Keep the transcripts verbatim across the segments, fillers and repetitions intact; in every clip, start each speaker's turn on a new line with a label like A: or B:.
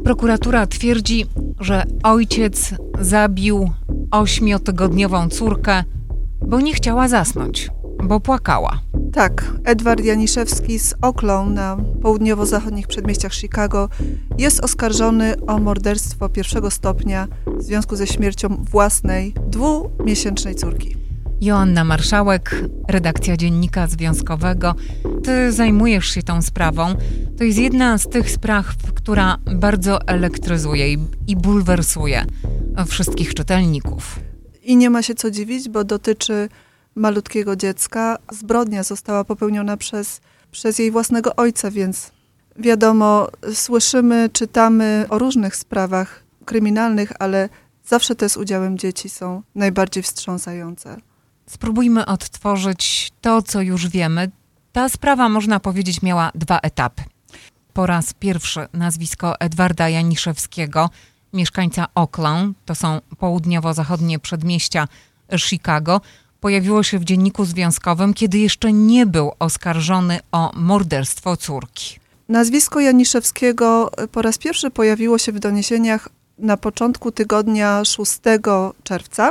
A: Prokuratura twierdzi, że ojciec zabił ośmiotygodniową córkę, bo nie chciała zasnąć, bo płakała.
B: Tak, Edward Janiszewski z Oaklawn na południowo-zachodnich przedmieściach Chicago jest oskarżony o morderstwo pierwszego stopnia w związku ze śmiercią własnej dwumiesięcznej córki.
A: Joanna Marszałek, redakcja Dziennika Związkowego. Ty zajmujesz się tą sprawą. To jest jedna z tych spraw, która bardzo elektryzuje i, i bulwersuje wszystkich czytelników.
B: I nie ma się co dziwić, bo dotyczy malutkiego dziecka. Zbrodnia została popełniona przez, przez jej własnego ojca, więc wiadomo, słyszymy, czytamy o różnych sprawach kryminalnych, ale zawsze te z udziałem dzieci są najbardziej wstrząsające.
A: Spróbujmy odtworzyć to, co już wiemy. Ta sprawa, można powiedzieć, miała dwa etapy. Po raz pierwszy nazwisko Edwarda Janiszewskiego, mieszkańca Oaklawn, to są południowo-zachodnie przedmieścia Chicago, pojawiło się w Dzienniku Związkowym, kiedy jeszcze nie był oskarżony o morderstwo córki.
B: Nazwisko Janiszewskiego po raz pierwszy pojawiło się w doniesieniach na początku tygodnia szóstego czerwca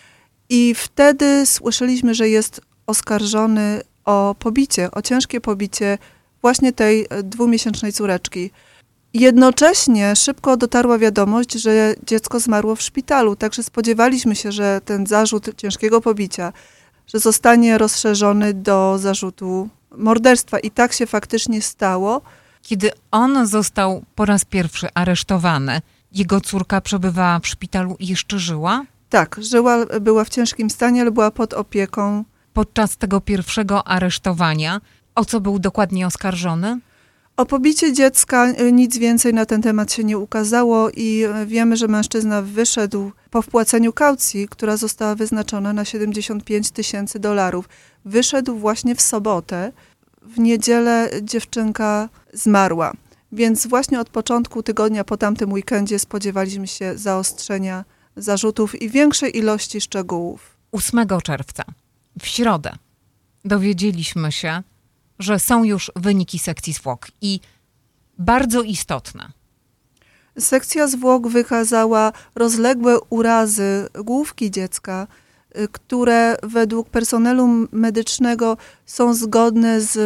B: i wtedy słyszeliśmy, że jest oskarżony o pobicie, o ciężkie pobicie właśnie tej dwumiesięcznej córeczki. Jednocześnie szybko dotarła wiadomość, że dziecko zmarło w szpitalu, także spodziewaliśmy się, że ten zarzut ciężkiego pobicia, że zostanie rozszerzony do zarzutu morderstwa i tak się faktycznie stało.
A: Kiedy on został po raz pierwszy aresztowany, jego córka przebywała w szpitalu i jeszcze żyła?
B: Tak, żyła, była w ciężkim stanie, ale była pod opieką.
A: Podczas tego pierwszego aresztowania, o co był dokładnie oskarżony?
B: O pobicie dziecka nic więcej na ten temat się nie ukazało i wiemy, że mężczyzna wyszedł po wpłaceniu kaucji, która została wyznaczona na siedemdziesiąt pięć tysięcy dolarów. Wyszedł właśnie w sobotę. W niedzielę dziewczynka zmarła. Więc właśnie od początku tygodnia po tamtym weekendzie spodziewaliśmy się zaostrzenia zarzutów i większej ilości szczegółów.
A: ósmego czerwca, w środę, dowiedzieliśmy się, że są już wyniki sekcji zwłok i bardzo istotne.
B: Sekcja zwłok wykazała rozległe urazy główki dziecka, które według personelu medycznego są zgodne z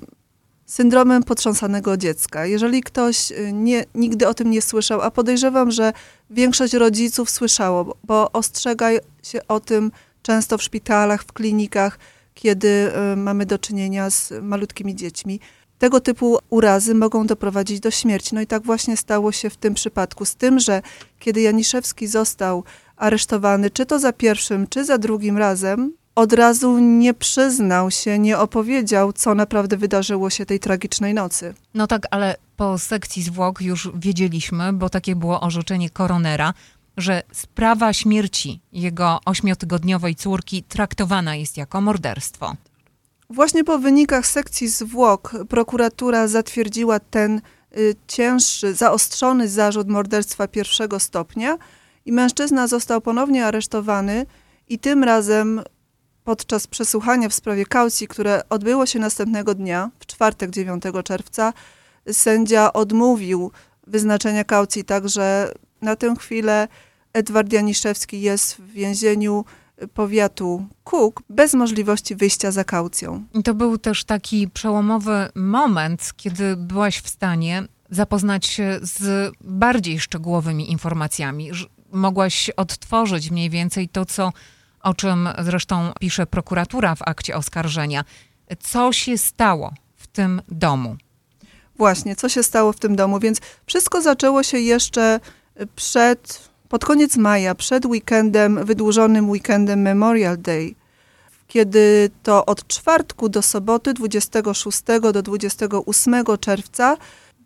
B: syndromem potrząsanego dziecka. Jeżeli ktoś nie, nigdy o tym nie słyszał, a podejrzewam, że większość rodziców słyszało, bo ostrzega się o tym często w szpitalach, w klinikach, kiedy mamy do czynienia z malutkimi dziećmi. Tego typu urazy mogą doprowadzić do śmierci. No i tak właśnie stało się w tym przypadku. Z tym, że kiedy Janiszewski został aresztowany, czy to za pierwszym, czy za drugim razem, od razu nie przyznał się, nie opowiedział, co naprawdę wydarzyło się tej tragicznej nocy.
A: No tak, ale po sekcji zwłok już wiedzieliśmy, bo takie było orzeczenie koronera, że sprawa śmierci jego ośmiotygodniowej córki traktowana jest jako morderstwo.
B: Właśnie po wynikach sekcji zwłok prokuratura zatwierdziła ten y, cięższy, zaostrzony zarzut morderstwa pierwszego stopnia i mężczyzna został ponownie aresztowany i tym razem podczas przesłuchania w sprawie kaucji, które odbyło się następnego dnia, w czwartek dziewiątego czerwca, sędzia odmówił wyznaczenia kaucji, także na tę chwilę Edward Janiszewski jest w więzieniu powiatu Cook bez możliwości wyjścia za kaucją.
A: I to był też taki przełomowy moment, kiedy byłaś w stanie zapoznać się z bardziej szczegółowymi informacjami. Mogłaś odtworzyć mniej więcej to, co, o czym zresztą pisze prokuratura w akcie oskarżenia. Co się stało w tym domu?
B: Właśnie, co się stało w tym domu, więc wszystko zaczęło się jeszcze przed... Pod koniec maja, przed weekendem, wydłużonym weekendem Memorial Day, kiedy to od czwartku do soboty, dwudziestego szóstego do dwudziestego ósmego czerwca,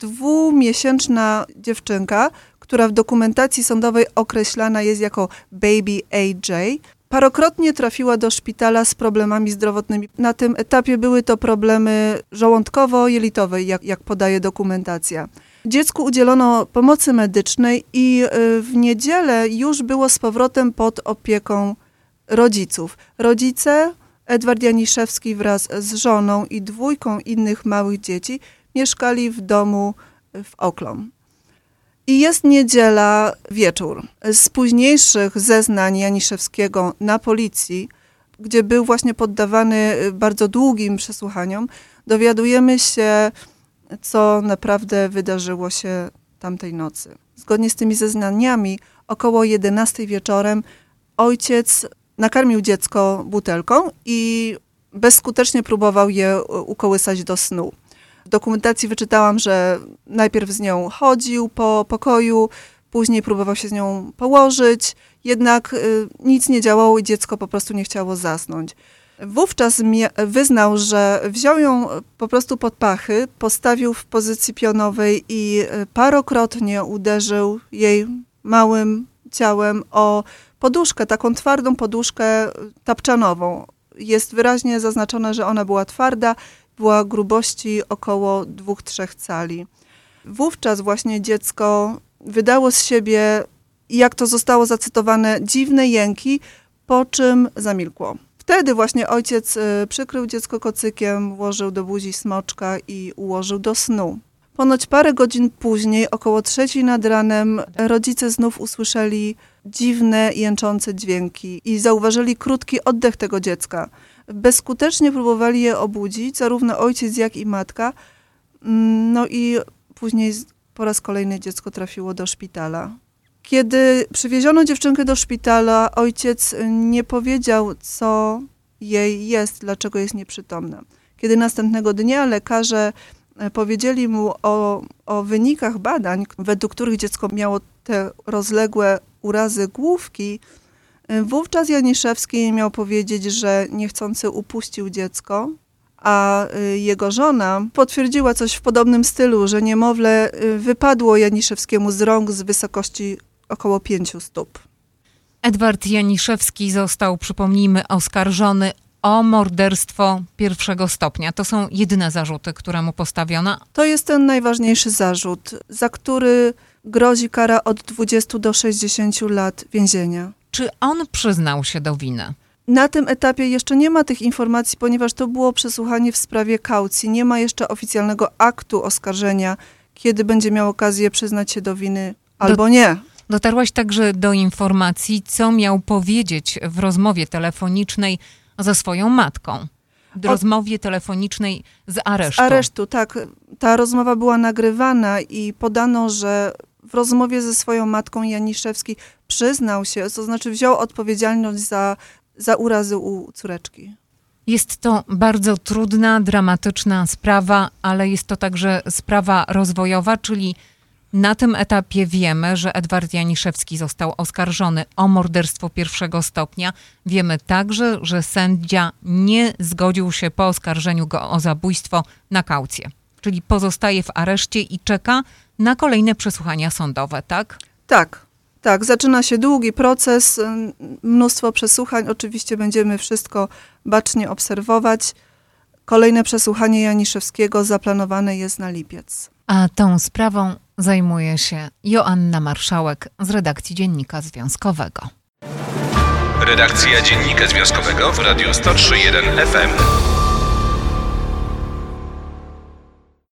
B: dwumiesięczna dziewczynka, która w dokumentacji sądowej określana jest jako Baby A J, parokrotnie trafiła do szpitala z problemami zdrowotnymi. Na tym etapie były to problemy żołądkowo-jelitowe, jak, jak podaje dokumentacja. Dziecku udzielono pomocy medycznej i w niedzielę już było z powrotem pod opieką rodziców. Rodzice, Edward Janiszewski wraz z żoną i dwójką innych małych dzieci mieszkali w domu w Oaklawn. I jest niedziela wieczór. Z późniejszych zeznań Janiszewskiego na policji, gdzie był właśnie poddawany bardzo długim przesłuchaniom, dowiadujemy się, co naprawdę wydarzyło się tamtej nocy. Zgodnie z tymi zeznaniami, około jedenastej wieczorem ojciec nakarmił dziecko butelką i bezskutecznie próbował je ukołysać do snu. W dokumentacji wyczytałam, że najpierw z nią chodził po pokoju, później próbował się z nią położyć, jednak y, nic nie działało i dziecko po prostu nie chciało zasnąć. Wówczas mia- wyznał, że wziął ją po prostu pod pachy, postawił w pozycji pionowej i y, parokrotnie uderzył jej małym ciałem o poduszkę, taką twardą poduszkę tapczanową. Jest wyraźnie zaznaczone, że ona była twarda, była grubości około dwóch trzech cali. Wówczas właśnie dziecko wydało z siebie, jak to zostało zacytowane, dziwne jęki, po czym zamilkło. Wtedy właśnie ojciec przykrył dziecko kocykiem, włożył do buzi smoczka i ułożył do snu. Ponoć parę godzin później, około trzeciej nad ranem, rodzice znów usłyszeli dziwne, jęczące dźwięki i zauważyli krótki oddech tego dziecka. Bezskutecznie próbowali je obudzić, zarówno ojciec, jak i matka. No i później po raz kolejny dziecko trafiło do szpitala. Kiedy przywieziono dziewczynkę do szpitala, ojciec nie powiedział, co jej jest, dlaczego jest nieprzytomna. Kiedy następnego dnia lekarze powiedzieli mu o, o wynikach badań, według których dziecko miało te rozległe urazy główki, wówczas Janiszewski miał powiedzieć, że niechcący upuścił dziecko, a jego żona potwierdziła coś w podobnym stylu, że niemowlę wypadło Janiszewskiemu z rąk z wysokości około pięciu stóp.
A: Edward Janiszewski został, przypomnijmy, oskarżony o morderstwo pierwszego stopnia. To są jedyne zarzuty, które mu postawiono.
B: To jest ten najważniejszy zarzut, za który grozi kara od dwudziestu do sześćdziesięciu lat więzienia.
A: Czy on przyznał się do winy?
B: Na tym etapie jeszcze nie ma tych informacji, ponieważ to było przesłuchanie w sprawie kaucji. Nie ma jeszcze oficjalnego aktu oskarżenia, kiedy będzie miał okazję przyznać się do winy albo do, nie.
A: Dotarłaś także do informacji, co miał powiedzieć w rozmowie telefonicznej ze swoją matką. W rozmowie telefonicznej z aresztu.
B: Z aresztu, tak. Ta rozmowa była nagrywana i podano, że w rozmowie ze swoją matką Janiszewski przyznał się, to znaczy wziął odpowiedzialność za, za urazy u córeczki.
A: Jest to bardzo trudna, dramatyczna sprawa, ale jest to także sprawa rozwojowa, czyli na tym etapie wiemy, że Edward Janiszewski został oskarżony o morderstwo pierwszego stopnia. Wiemy także, że sędzia nie zgodził się po oskarżeniu go o zabójstwo na kaucję. Czyli pozostaje w areszcie i czeka na kolejne przesłuchania sądowe, tak?
B: Tak, tak. Zaczyna się długi proces, mnóstwo przesłuchań. Oczywiście będziemy wszystko bacznie obserwować. Kolejne przesłuchanie Janiszewskiego zaplanowane jest na lipiec.
A: A tą sprawą zajmuje się Joanna Marszałek z redakcji Dziennika Związkowego.
C: Redakcja Dziennika Związkowego w Radiu sto trzy jeden F M.